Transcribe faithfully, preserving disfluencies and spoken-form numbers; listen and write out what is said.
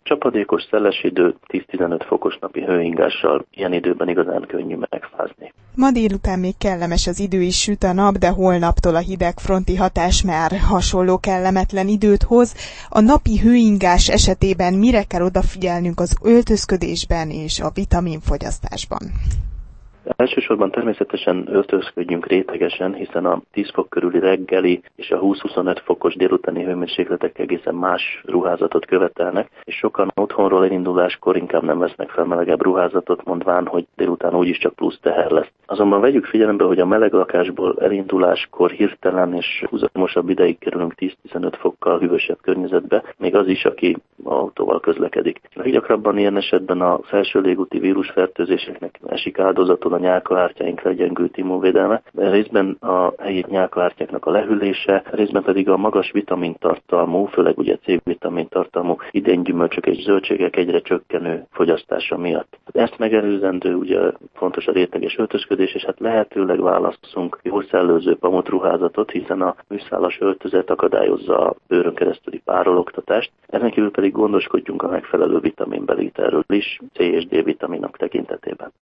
Csapadékos, szeles idő, tíz-tizenöt fokos napi hőingással ilyen időben igazán könnyű megfázni. Ma délután még kellemes az idő, is süt a nap, de holnaptól a hideg fronti hatás már hasonló kellemetlen időt hoz. A napi hőingás esetében mire kell odafigyelnünk az öltözködésben és a vitaminfogyasztásban? Elsősorban természetesen öltözködjünk rétegesen, hiszen a tíz fok körüli reggeli és a húsz-huszonöt fokos délutáni hőmérsékletek egészen más ruházatot követelnek, és sokan otthonról elinduláskor inkább nem vesznek fel melegebb ruházatot, mondván, hogy délután úgyis csak plusz teher lesz. Azonban vegyük figyelembe, hogy a meleg lakásból elinduláskor hirtelen és húzamosabb ideig kerülünk tíz-tizenöt fokkal hűvösebb környezetbe, még az is, aki autóval közlekedik. Leggyakrabban ilyen esetben a felső légúti vírusfertőzéseknek esik áldozatul a nyálkahártyáink legyengült immunvédelme, de részben a helyi nyálkahártyáknak a lehűlése, részben pedig a magas vitamintartalmú, főleg ugye C-vitamintartalmú idénygyümölcsök és zöldségek egyre csökkenő fogyasztása miatt. Ezt megelőzendő ugye fontos a réteges öltözködés, és hát lehetőleg válasszunk jól szellőző pamutruházatot, hiszen a műszálas öltözet akadályozza a bőrön keresztüli párologtatást. Ezen kívül pedig gondoskodjunk a megfelelő vitaminbevételről is, C és D vitaminok tekintetében.